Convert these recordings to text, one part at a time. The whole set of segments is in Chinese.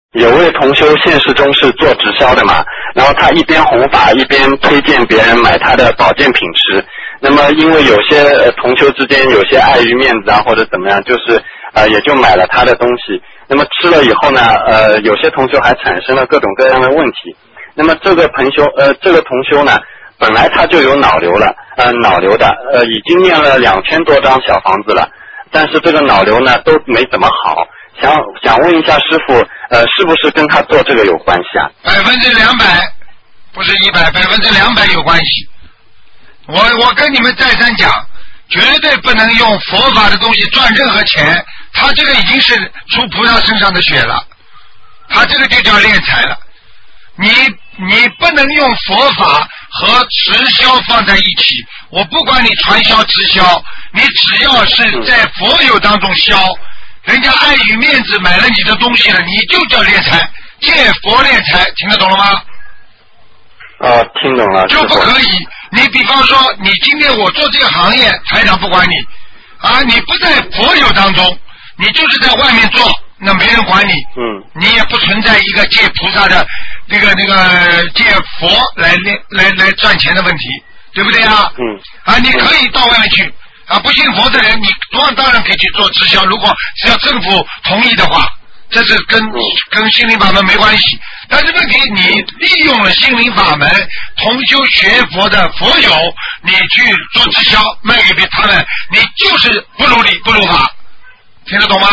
有位同修现实中是做直销的嘛，然后他一边弘法一边推荐别人买他的保健品吃。那么因为有些同修之间有些碍于面子啊或者怎么样，就是也就买了他的东西。那么吃了以后呢，有些同修还产生了各种各样的问题。那么这个同修呢，本来他就有脑瘤的，已经念了2000多张小房子了，但是这个脑瘤呢都没怎么好。想问一下师傅，是不是跟他做这个有关系啊 ？200%，不是100%，200%有关系。我跟你们再三讲，绝对不能用佛法的东西赚任何钱。他这个已经是出菩萨身上的血了，他这个就叫敛财了。你不能用佛法和直销放在一起。我不管你传销直销，你只要是在佛友当中销，人家碍于面子买了你的东西了，你就叫敛财，借佛敛财，听得懂了吗？ 听懂了。 就不可以。你比方说，你今天我做这个行业，台长不管你啊，你不在佛友当中，你就是在外面做，那没人管你。你也不存在一个借菩萨的那个借佛来赚钱的问题，对不对啊？你可以到外面去啊，不信佛的人，你当然可以去做直销，如果只要政府同意的话，这是跟心灵法门没关系。但是问题，你利用了心灵法门，同修学佛的佛友，你去做直销卖给他们，你就是不如理不如法，听得懂吗？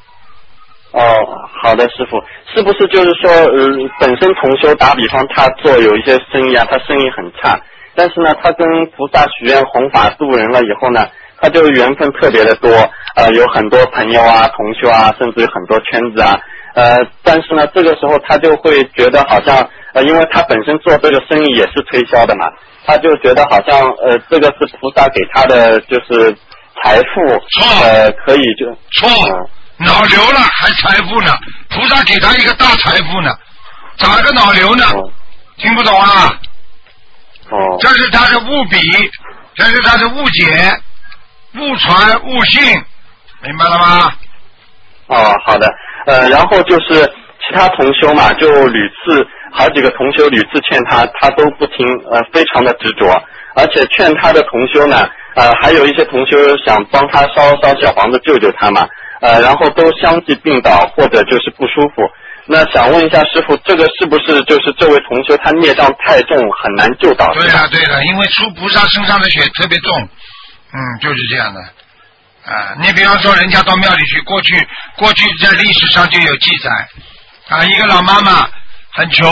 好的，师傅，是不是就是说，本身同修打比方他做有一些生意啊，他生意很差，但是呢，他跟菩萨许愿弘法度人了以后呢，他就缘分特别的多，有很多朋友啊、同修啊，甚至有很多圈子啊，但是呢，这个时候他就会觉得好像，因为他本身做这个生意也是推销的嘛，他就觉得好像这个是菩萨给他的就是财富，可以就错。脑瘤了还财富呢，菩萨给他一个大财富呢，咋个脑瘤呢？听不懂啊？这是他的误比，这是他的误解、误传、误信，明白了吗？ 好的。然后就是其他同修嘛，就好几个同修屡次劝他，他都不听，非常的执着，而且劝他的同修呢，还有一些同修想帮他烧小房子救救他嘛。然后都相继病倒或者就是不舒服。那想问一下师傅，这个是不是就是这位同修他孽障太重，很难救倒？ 对了，因为出菩萨身上的血特别重，就是这样的。你比方说人家到庙里去，过去在历史上就有记载，一个老妈妈很穷，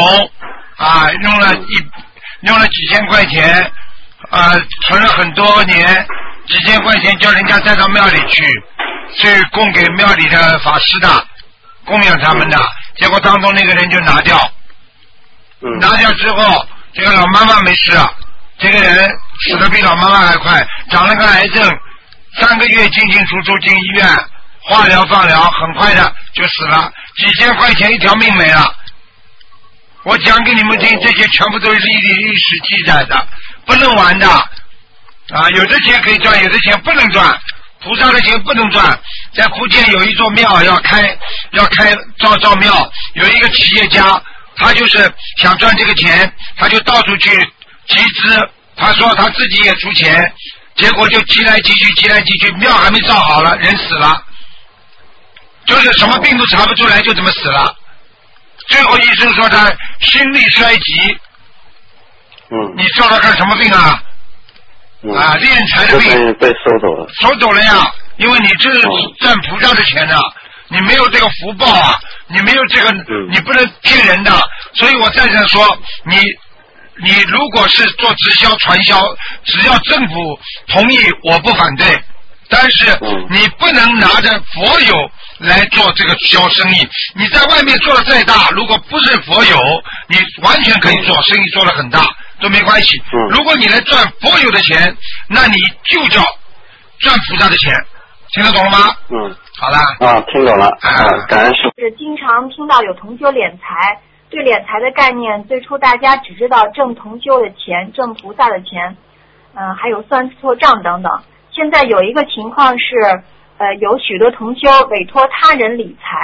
用了几千块钱，存了很多年，几千块钱叫人家带到庙里去供给庙里的法师的，供养他们的，结果当中那个人就拿掉，拿掉之后，这个老妈妈没事了，这个人死得比老妈妈还快，长了个癌症，3个月进出进医院，化疗放疗，很快的就死了，几千块钱一条命没了。我讲给你们听，这些全部都是历史记载的，不能玩的有的钱可以赚，有的钱不能赚。菩萨的钱不能赚，在福建有一座庙要开造庙，有一个企业家，他就是想赚这个钱，他就到处去集资，他说他自己也出钱，结果就积来积去，庙还没造好了，人死了，就是什么病都查不出来，就这么死了。最后医生说他心力衰竭。你说他看什么病啊？敛财的病被收走了呀，因为你这是赚菩萨的钱啊，你没有这个福报啊，你没有这个，你不能骗人的。所以我再三说，你如果是做直销传销，只要政府同意，我不反对，但是你不能拿着佛友来做这个销生意。你在外面做的再大，如果不是佛友，你完全可以做生意，做得很大都没关系。如果你来赚佛友的钱，那你就叫赚菩萨的钱，听得懂了吗？好了。 听懂了。感恩师父。 是经常听到有同修敛财，对敛财的概念，最初大家只知道挣同修的钱，挣菩萨的钱，还有算错账等等。现在有一个情况是，有许多同修委托他人理财，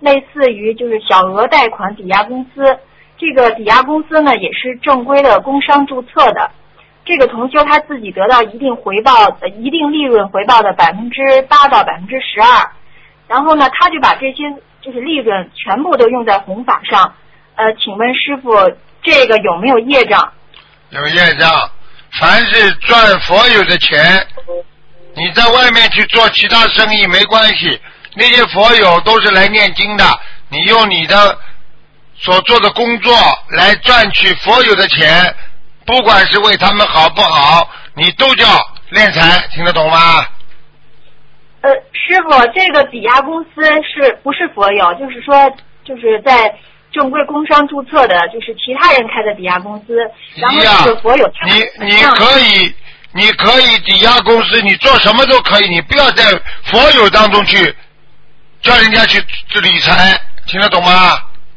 类似于就是小额贷款抵押公司。这个抵押公司呢也是正规的工商注册的。这个同修他自己得到一定利润回报的8%到12%，然后呢他就把这些就是利润全部都用在弘法上。请问师父，这个有没有业障？ 有业障。凡是赚佛友的钱，你在外面去做其他生意没关系，那些佛友都是来念经的，你用你的所做的工作来赚取佛友的钱，不管是为他们好不好，你都叫敛财，听得懂吗？ 师傅，这个抵押公司是不是佛友？就是说，就是在正规工商注册的，就是其他人开的抵押公司，然后这个佛友他你可以抵押公司，你做什么都可以，你不要在佛友当中去叫人家去理财，听得懂吗？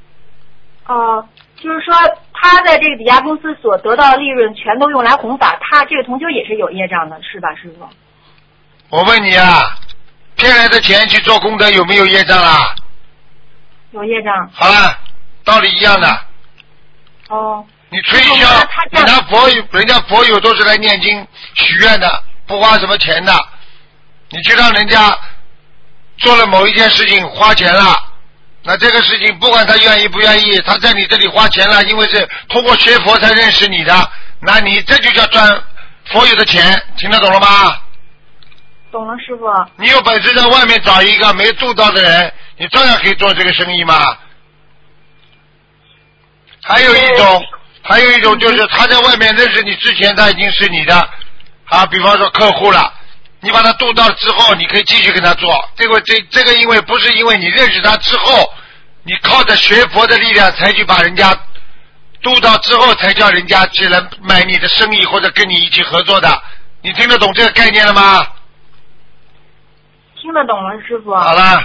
就是说他在这个抵押公司所得到的利润全都用来弘法，他这个同修也是有业障的，是吧，师傅？ 我问你啊，骗来的钱去做功德有没有业障啊？ 有业障。 好了，道理一样的。你推销，人家佛友都是来念经许愿的，不花什么钱的。你去让人家做了某一件事情花钱了，那这个事情不管他愿意不愿意，他在你这里花钱了，因为是通过学佛才认识你的，那你这就叫赚佛友的钱，听得懂了吗？ 懂了，师傅。 你有本事在外面找一个没度到的人，你照样可以做这个生意吗？还有一种就是他在外面认识你之前，他已经是你的比方说客户了，你把他度到之后，你可以继续跟他做。这个因为不是因为你认识他之后，你靠着学佛的力量才去把人家度到之后，才叫人家只能买你的生意或者跟你一起合作的。你听得懂这个概念了吗？ 听得懂了，师傅。 好了。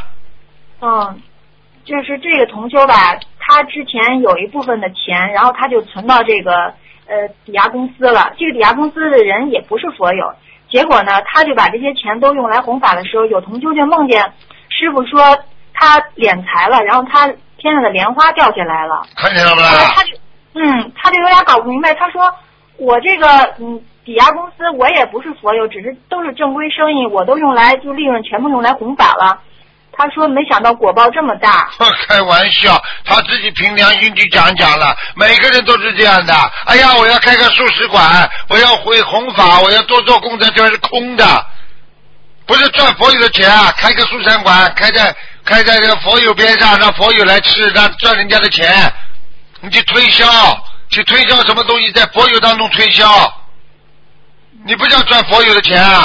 就是这个同修吧，他之前有一部分的钱，然后他就存到这个抵押公司了。这个抵押公司的人也不是佛友，结果呢，他就把这些钱都用来弘法的时候，有同修就梦见师傅说他敛财了，然后他天上的莲花掉下来了。 看见了吗？ 他就有点搞不明白。他说我这个抵押公司我也不是佛友，只是都是正规生意，我都用来就利润全部用来弘法了。他说没想到果报这么大。 开玩笑，他自己凭良心去讲了，每个人都是这样的。哎呀，我要开个素食馆，我要会弘法，我要多做功德，这是空的，不是赚佛友的钱啊！开个素餐馆，开在这个佛友边上，让佛友来吃，让赚人家的钱。你去推销什么东西，在佛友当中推销，你不叫赚佛友的钱啊？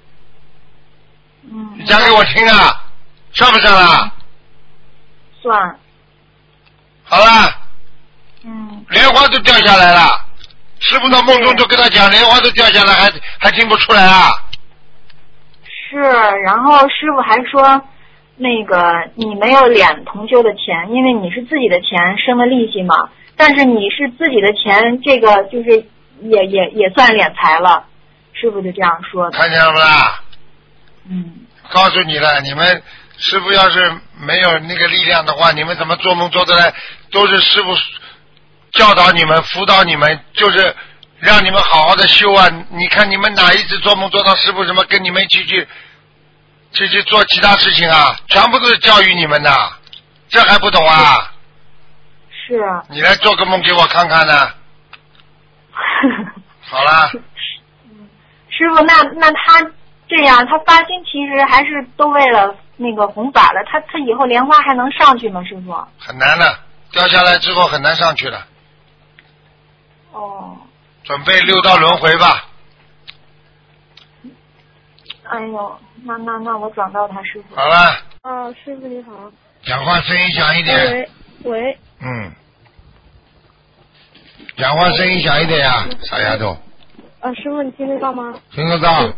你讲给我听啊！算不算啊？ 算。 好了。莲花都掉下来了，师父到梦中就跟他讲，莲花都掉下来，还听不出来啊？ 是，然后师父还说，那个你没有敛同修的钱，因为你是自己的钱生的利息嘛。但是你是自己的钱，这个就是也算敛财了，师父就这样说的。 看见了不啦？告诉你了，你们。师父要是没有那个力量的话，你们怎么做梦做得来？都是师父教导你们、辅导你们，就是让你们好好的修啊！你看你们哪一次做梦做到师父什么跟你们一起去做其他事情啊？全部都是教育你们的，这还不懂啊？ 是啊。 你来做个梦给我看看呢。好了。 师父，那他这样，他发心其实还是都为了那个弘法了，他以后莲花还能上去吗？师傅？ 很难的，掉下来之后很难上去了。准备6道轮回吧。 哎呦，那我转到他师傅。 好了。 师傅你好。 讲话声音响一点。 喂。 讲话声音响一点呀，傻丫头。 师傅你听得到吗？ 听得到。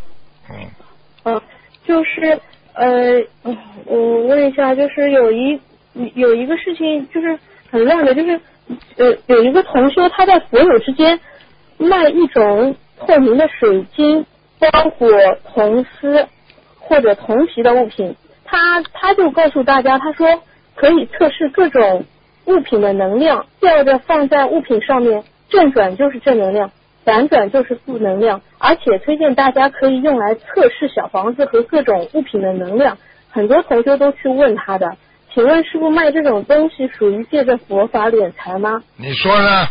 就是我问一下，就是有一个事情就是很乱的，就是有一个同修他在佛友之间卖一种透明的水晶、包裹、铜丝或者铜皮的物品，他就告诉大家，他说可以测试各种物品的能量，吊着放在物品上面，正转就是正能量，反转就是负能量，而且推荐大家可以用来测试小房子和各种物品的能量。很多同学都去问他的，请问师傅卖这种东西属于借着佛法敛财吗？ 你说呢？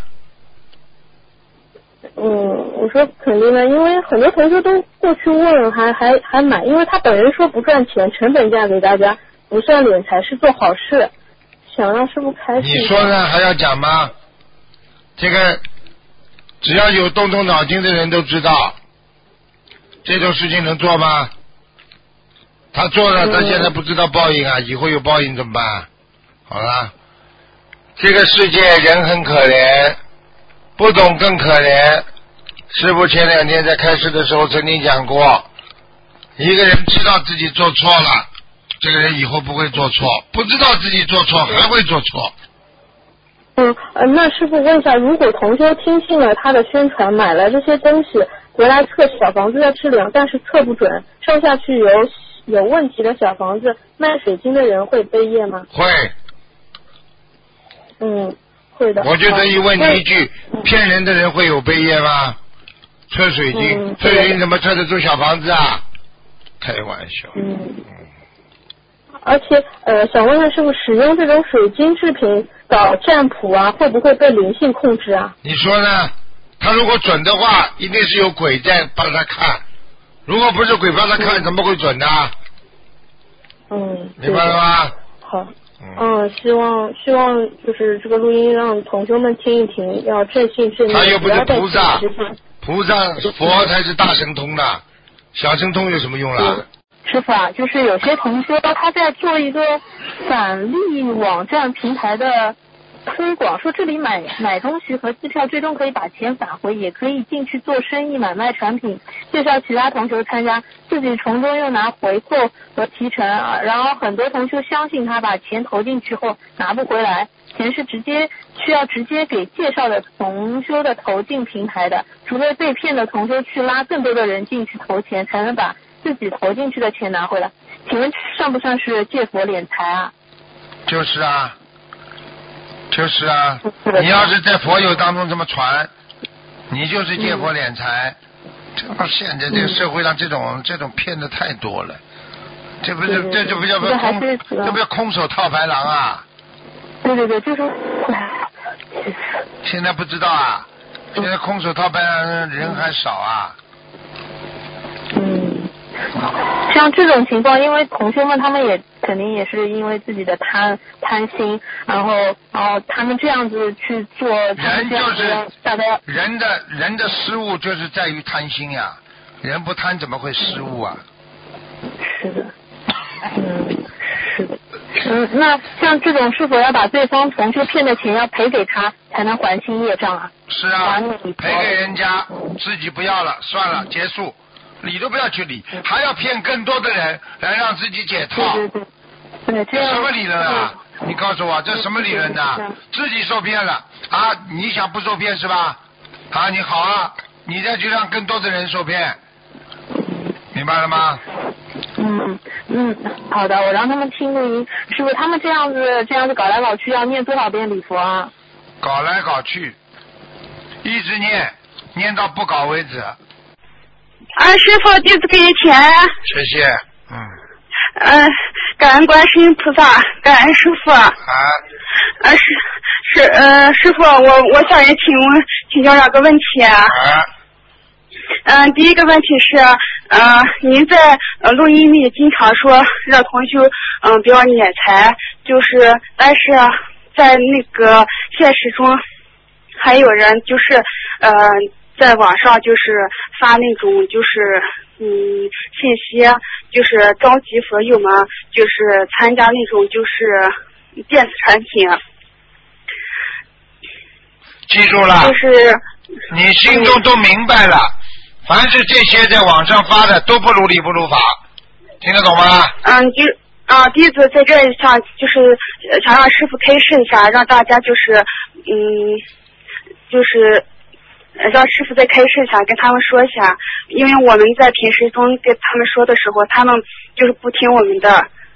我说肯定的，因为很多同学都过去问，还买，因为他本人说不赚钱，成本价给大家，不算敛财，是做好事，想让师傅开示。 你说呢？还要讲吗？这个只要有动动脑筋的人都知道，这种事情能做吗？他做了，他现在不知道报应啊，以后有报应怎么办？好了，这个世界人很可怜，不懂更可怜。师父前2天在开示的时候曾经讲过，一个人知道自己做错了，这个人以后不会做错，不知道自己做错还会做错。 那师傅问一下，如果同修听信了他的宣传，买了这些东西回来测小房子的质量，但是测不准，上下去有问题的小房子，卖水晶的人会背业吗？ 会。 会的。 我就这一问你一句，骗人的人会有背业吗？测水晶，测水晶怎么测得出小房子啊？开玩笑。 而且想问问师傅，使用这种水晶制品搞占卜啊，会不会被灵性控制啊？ 你说呢？他如果准的话，一定是有鬼在帮他看，如果不是鬼帮他看，怎么会准呢？明白了吗？ 好。希望就是这个录音让同学们听一听，要正信正念。 他又不是菩萨，佛才是大神通的，小神通有什么用啦？ 师傅啊，就是有些同学他在做一个返利网站平台的推广，说这里买东西和机票最终可以把钱返回，也可以进去做生意买卖产品，介绍其他同学参加，自己从中又拿回扣和提成啊。然后很多同学相信他，把钱投进去后拿不回来，钱是需要直接给介绍的同修的投进平台的，除非被骗的同修去拉更多的人进去投钱，才能把自己投进去的钱拿回来。请问算不算是借佛敛财啊？ 就是啊，你要是在佛友当中这么传，你就是借佛敛财。现在这个社会上这种骗的太多了，这不叫空手套白狼啊？对，就是。现在不知道啊，现在空手套白狼人还少啊。 像这种情况，因为同学们他们也肯定也是因为自己的贪心，然后他们这样子去做， 人就是大家人的失误就是在于贪心呀，人不贪怎么会失误啊？ 是的，是的。那像这种是否要把对方同学骗的钱要赔给他，才能还清业障啊？ 是啊，赔给人家，自己不要了，算了，结束。理都不要去理，还要骗更多的人来让自己解套。 对， 这什么理论啊？你告诉我，这什么理论呢？自己受骗了啊！你想不受骗是吧？啊，你好啊，你再去让更多的人受骗，明白了吗？ 好的，我让他们听录音。师傅，他们这样子搞来搞去，要念多少遍礼佛啊？ 搞来搞去，一直念到不搞为止。 师傅，弟子给你钱。 谢谢。 感恩观世音菩萨，感恩师傅。师傅，我想请教2个问题。第一个问题是，您在录音里经常说让同修不要敛财，但是在那个现实中，还有人在网上发那种信息，召集佛友们参加那种电子产品。 记住了，你心中都明白了，凡是这些在网上发的都不如理不如法，听得懂吗？ 弟子在这里想让师父开示一下，让大家让师父再开示一下，跟他们说一下，因为我们在平时中跟他们说的时候，他们不听我们的，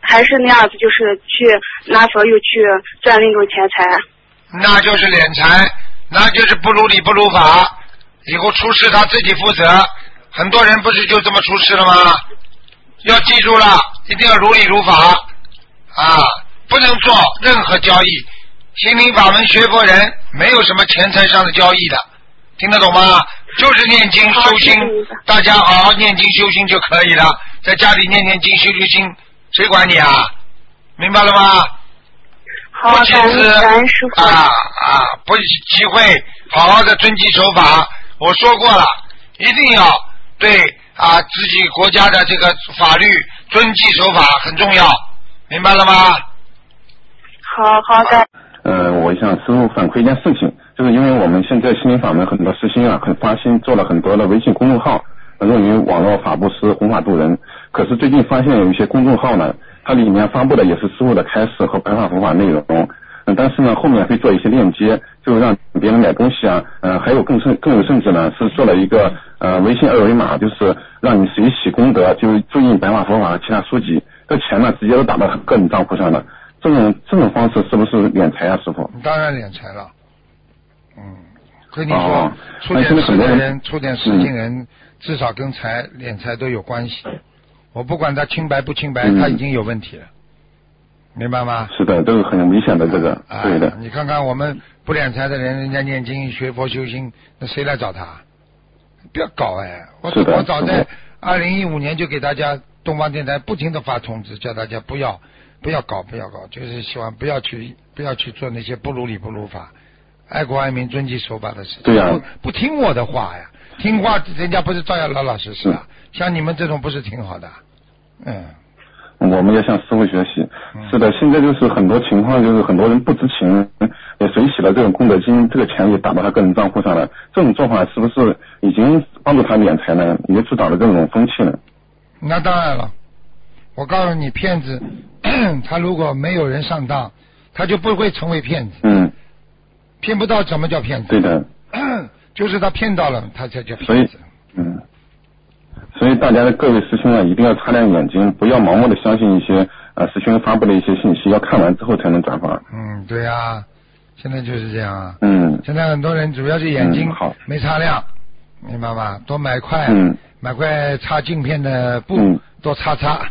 还是那样子，就是去拿佛又去赚那种钱财？ 那就是敛财，那就是不如理不如法，以后出事他自己负责。很多人不是就这么出事了吗？要记住了，一定要如理如法啊，不能做任何交易。心灵法门学佛人没有什么钱财上的交易的，听得懂吗？就是念经修心，大家好好念经修心就可以了，在家里念念经修修心，谁管你啊？明白了吗？ 好， 不请自师父不机会好好的遵纪守法。我说过了，一定要对自己国家的这个法律遵纪守法很重要，明白了吗？ 好的。 我向师父反馈一件事情，就是因为我们现在心灵法门很多师兄很发心，做了很多的微信公众号，用于网络法布施、弘法度人。可是最近发现有一些公众号呢，它里面发布的也是师父的开示和白话佛法内容，但是呢后面会做一些链接，就让别人买东西还有更有甚至呢是做了一个微信二维码，就是让你随喜功德，就注印白话佛法和其他书籍，这钱呢直接都打到个人账户上了。这种方式是不是敛财啊，师父？ 当然敛财了。跟你说，出点事的人，出点事情人，至少跟敛财都有关系。我不管他清白不清白，他已经有问题了，明白吗？ 是的，都是很危险的这个，对的。 你看看我们不敛财的人，人家念经学佛修心，那谁来找他？不要搞我早在2015年就给大家东方电台不停的发通知，叫大家不要搞，就是希望不要去做那些不如理不如法、爱国爱民、遵纪守法的事情。 对呀， 不听我的话呀，听话人家不是照样老老实实的？像你们这种不是挺好的？ 我们要向师父学习。是的，现在就是很多情况，就是很多人不知情，也随喜了这种功德金，这个钱也打到他个人账户上了。这种做法是不是已经帮助他敛财呢？也主导了这种风气呢？ 那当然了，我告诉你，骗子他如果没有人上当，他就不会成为骗子。骗不到怎么叫骗子？ 对的， 就是他骗到了，他才叫骗子。 所以大家的各位师兄一定要擦亮眼睛，不要盲目的相信一些师兄发布的一些信息，要看完之后才能转发。 对呀，现在就是这样啊。 现在很多人主要是眼睛没擦亮，明白吗？多买块擦镜片的布，多擦。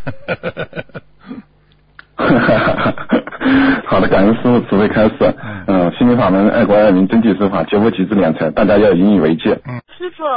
好的，感恩师父慈悲开示。心灵法门爱国爱民，遵纪守法，绝无极致敛财，大家要引以为戒。 师父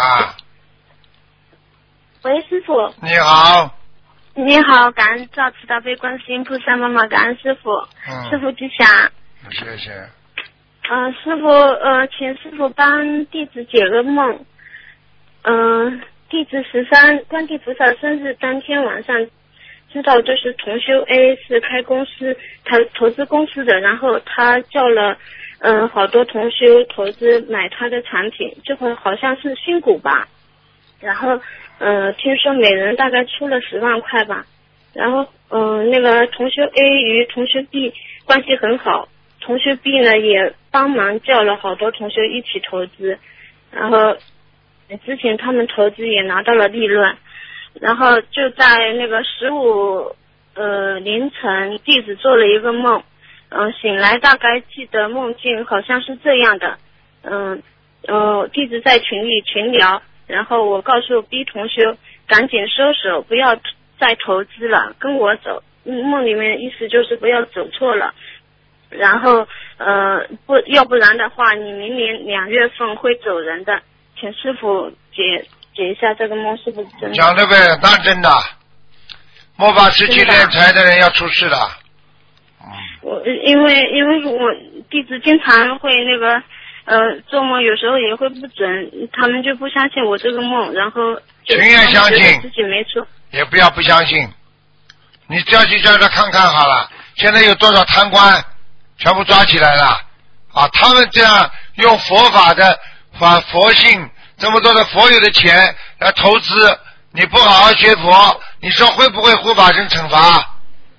喂，师傅。 你好。 你好，感恩大慈大悲观世音菩萨妈妈，感恩师傅。师傅吉祥。 谢谢。 师傅，请师傅帮弟子解个梦。弟子13观地菩萨生日当天晚上，知道就是同修 A 是开公司，他投资公司的，然后他叫了好多同修投资买他的产品，这会好像是新股吧。然后听说每人大概出了10万块吧，然后那个同学 A 与同学 B 关系很好，同学 B 呢也帮忙叫了好多同学一起投资，然后之前他们投资也拿到了利润，然后就在那个15凌晨，弟子做了一个梦，醒来大概记得梦境好像是这样的，弟子在群里群聊。然后我告诉 B 同学赶紧收手，不要再投资了，跟我走。梦里面意思就是不要走错了。然后要不然的话，你明年2月份会走人的。请师傅解一下这个梦是不是真的？ 讲的呗，当然真的。末法时期敛财的人要出事的。 因为我弟子经常会那个。做梦有时候也会不准，他们就不相信我这个梦，然后情愿相信自己没错， 也不要不相信，你只要去叫他看看好了。现在有多少贪官全部抓起来了他们这样用佛法的佛性这么多的佛有的钱来投资，你不好好学佛，你说会不会护法神惩罚？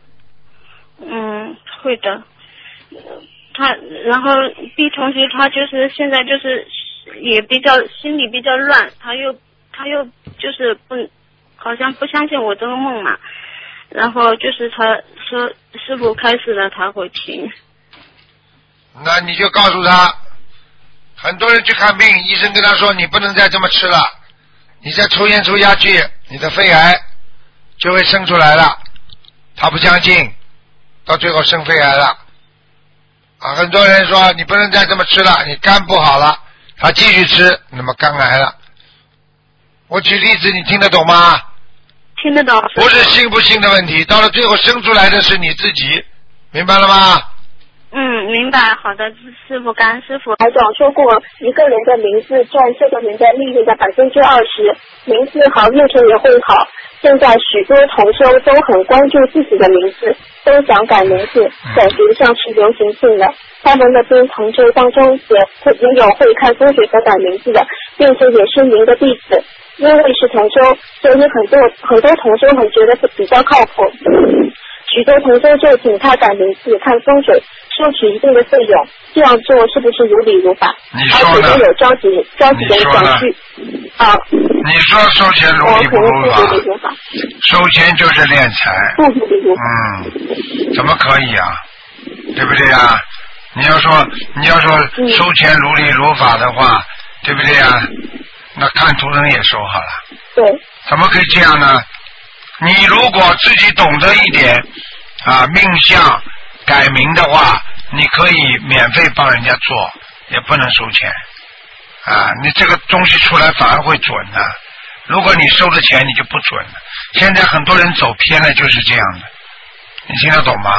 会的。然后 B 同学他就是现在就是也比较心里比较乱，他又就是好像不相信我这个梦嘛， 然后就是他说师傅开始了他会停。 那你就告诉他，很多人去看病，医生跟他说你不能再这么吃了，你再抽烟抽下去，你的肺癌就会生出来了。他不相信，到最后生肺癌了。啊，很多人说你不能再这么吃了，你肝不好了，他继续吃，那么肝癌了。我举例子，你听得懂吗？ 听得懂。 不是信不信的问题，到了最后生出来的是你自己，明白了吗？ 明白。好的，师傅，感恩师傅。 台长说过，一个人的名字占这个人的利润的20%，名字好，运程也会好。现在许多同修都很关注自己的名字，都想改名字，感觉像是流行性的。他们那边同修当中也有会看风水和改名字的，并且也是您的弟子。因为是同修，所以很多同修很觉得比较靠谱。许多同修就请他改名字、看风水，收取一定的费用，这样做是不是如理如法？而且都有着急的小区啊。 你说收钱如理不如法？收钱就是敛财。 不如理如法。 怎么可以啊？对不对啊？你要说收钱如理如法的话，对不对啊？那看图腾也收好了。 对。 怎么可以这样呢？你如果自己懂得一点命相改名的话，你可以免费帮人家做，也不能收钱你这个东西出来反而会准的。如果你收了钱，你就不准了。现在很多人走偏了，就是这样的。你听得懂吗？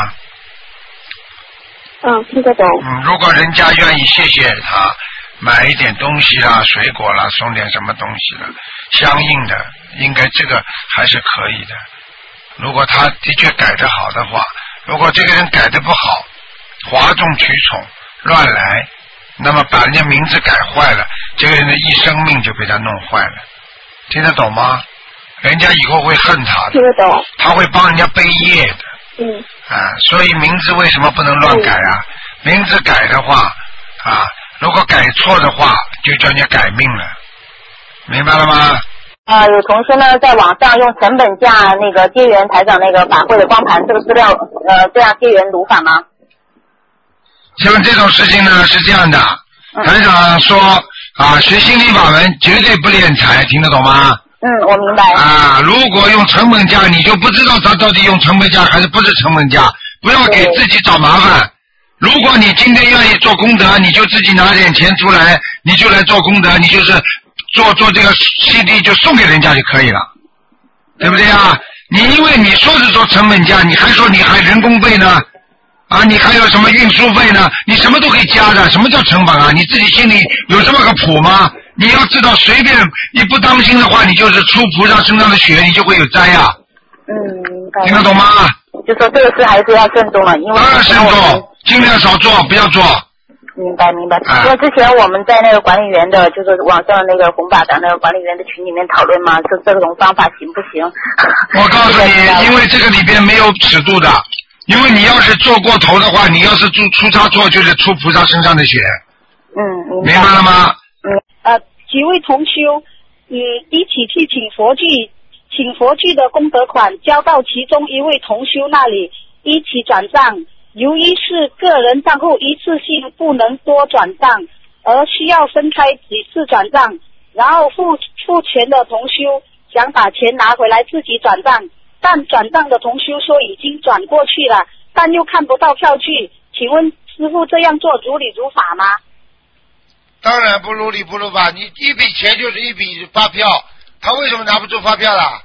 听得懂。 如果人家愿意谢谢他，买一点东西啦，水果啦，送点什么东西啦，相应的，应该这个还是可以的。如果他的确改得好的话，如果这个人改得不好，哗众取宠，乱来，那么把人家名字改坏了，这个人的一生命就被他弄坏了。听得懂吗？人家以后会恨他的。 听得懂。 他会帮人家背业的。所以名字为什么不能乱改啊？名字改的话如果改错的话，就叫人家改命了，明白了吗？ 有同学呢在网上用成本价那个结缘台长那个法会的光盘这个资料这样结缘如法吗？ 像这种事情呢是这样的，台长说学心理法门绝对不敛财，听得懂吗？ 我明白。 如果用成本价，你就不知道他到底用成本价还是不是成本价，不要给自己找麻烦。如果你今天愿意做功德，你就自己拿点钱出来，你就来做功德，你就是做这个 CD 就送给人家就可以了，对不对啊？你因为你说是做成本价，你还说你还人工费呢你还有什么运输费呢？你什么都可以加的，什么叫成本啊？你自己心里有这么个谱吗？你要知道，随便你不当心的话，你就是出菩萨身上的血，你就会有灾啊。 明白。 听得懂吗？ 就说这个事还是要慎重了，因为当然慎重，尽量少做，不要做。 明白。因为之前我们在那个管理员的，就是网上那个红法的那个管理员的群里面讨论嘛，说这种方法行不行？ 我告诉你，因为这个里边没有尺度的，因为你要是做过头的话，你要是出差错，就是出菩萨身上的血。明白了吗？ 几位同修，一起去请佛具的功德款交到其中一位同修那里，一起转账。由于是个人账户，一次性不能多转账，而需要分开几次转账。然后付钱的同修想把钱拿回来自己转账，但转账的同修说已经转过去了，但又看不到票据。请问师父这样做如理如法吗？ 当然不如理不如法，你一笔钱就是一笔发票，他为什么拿不出发票啦？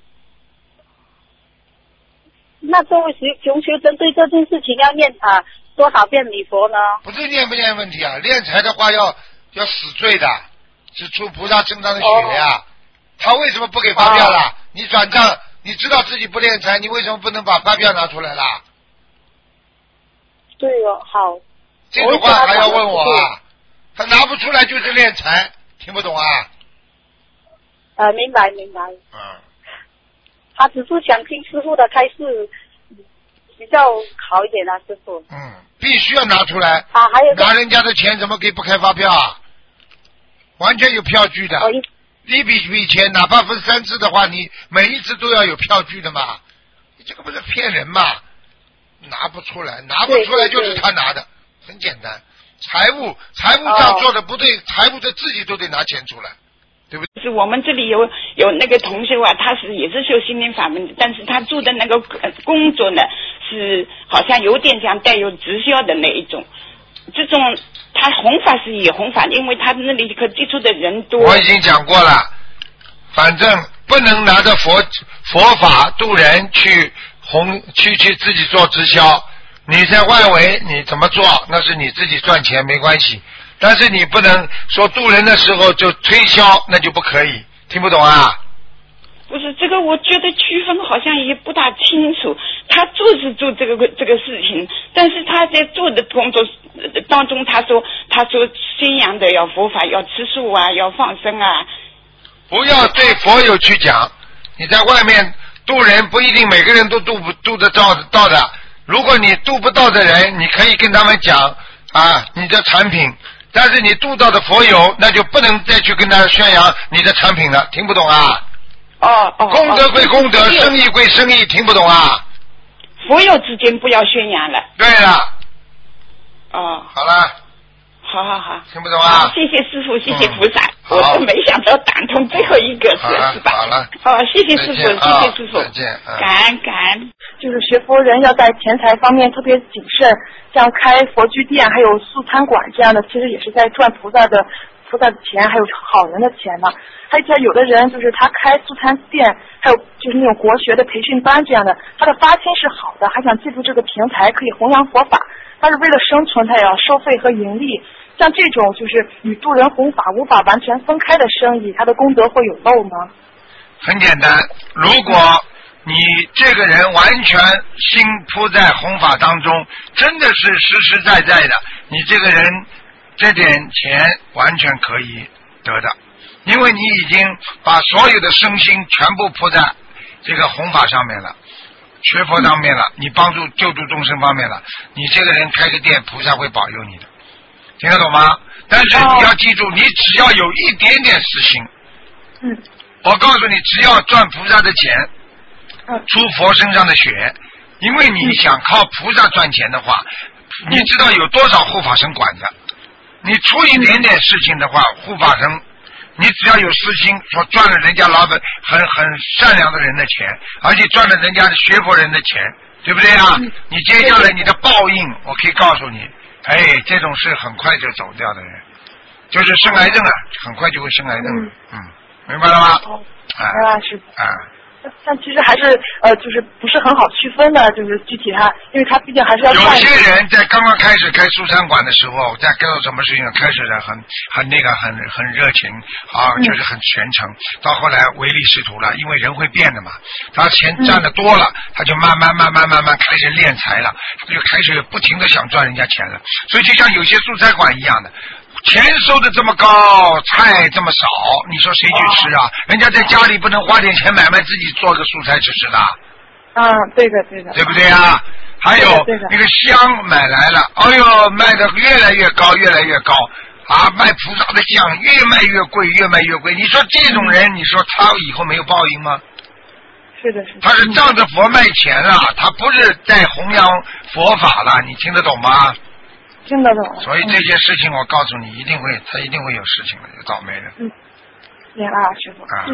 那作为同修针对这件事情要念多少遍礼佛呢？ 不是念不念问题啊，敛财的话要死罪的，是出菩萨身上的血呀。他为什么不给发票啦？你转账，你知道自己不敛财，你为什么不能把发票拿出来啦？ 对哦，好。 这种话还要问我啊？他拿不出来就是敛财，听不懂啊？ 明白。他只是想听师父的开示比较好一点啊，师父。 必须要拿出来。 还有拿人家的钱怎么可以不开发票啊？完全有票据的。一笔钱哪怕分3次的话，你每一次都要有票据的嘛。 你这个不是骗人吗？拿不出来就是他拿的，很简单。财务上做的不对，财务的自己都得拿钱出来，对不对？ 就是我们这里有那个同修啊，他也是修心灵法门的，但是他做的那个工作呢，是好像有点像带有直销的那一种。这种他弘法是也弘法，因为他那里可接触的人多。 我已经讲过了，反正不能拿着佛法度人去自己做直销。你在外围你怎么做，那是你自己赚钱没关系，但是你不能说度人的时候就推销，那就不可以。听不懂啊？ 不是这个，我觉得区分好像也不大清楚。他是做这个事情，但是他在做的工作当中，他说宣扬的要佛法，要吃素啊，要放生啊。 不要对佛友去讲，你在外面度人不一定每个人都度得到的。如果你度不到的人，你可以跟他们讲啊，你的产品，但是你度到的佛友，那就不能再去跟他宣扬你的产品了。听不懂啊？功德归功德，生意归生意，听不懂啊？ 佛友之间不要宣扬了。 对了。好了。 好。 听不懂啊？ 谢谢师父，谢谢菩萨，我都没想到打通最后一个是吧？ 好了。 谢谢师父，谢谢师父， 再见。 感恩。 就是学佛人要在钱财方面特别谨慎，像开佛具店还有素餐馆这样的，其实也是在赚菩萨的钱，还有好人的钱呢。还有的人就是他开素餐店，还有就是那种国学的培训班这样的，他的发心是好的，还想借助这个平台可以弘扬佛法，但是为了生存他也要收费和盈利。像这种就是与度人弘法无法完全分开的生意，他的功德会有漏吗？ 很简单，如果你这个人完全心扑在弘法当中，真的是实实在在的，你这个人这点钱完全可以得的，因为你已经把所有的身心全部扑在这个弘法上面了，学佛上面了，你帮助救度众生方面了，你这个人开个店，菩萨会保佑你的，听得懂吗？但是你要记住，你只要有一点点私心，我告诉你，只要赚菩萨的钱，出佛身上的血，因为你想靠菩萨赚钱的话，你知道有多少护法神管着？你出一点点事情的话，护法神，你只要有私心，说赚了人家老板很善良的人的钱，而且赚了人家的学佛人的钱，对不对啊？你接下来你的报应，我可以告诉你，这种事很快就走掉的人，就是生癌症了，很快就会生癌症了。明白了吗？ 是。但其实还是就是不是很好区分的，就是具体因为他毕竟还是要。有些人在刚刚开始开素餐馆的时候，在干什么事情开始的很热情就是很全程，到后来唯利是图了，因为人会变的嘛，他钱赚的多了，他就慢慢开始敛财了，他就开始不停的想赚人家钱了，所以就像有些素餐馆一样的。钱收的这么高，菜这么少，你说谁去吃啊？人家在家里不能花点钱买自己做个素菜吃的。 对的。 对不对啊？还有那个香买来了，卖的越来越高卖菩萨的香越卖越贵。你说这种人，你说他以后没有报应吗？ 是的。 他是仗着佛卖钱啊，他不是在弘扬佛法了，你听得懂吗？ 听得懂。 所以这些事情我告诉你，他一定会有事情的，有倒霉的。 明白了，师傅。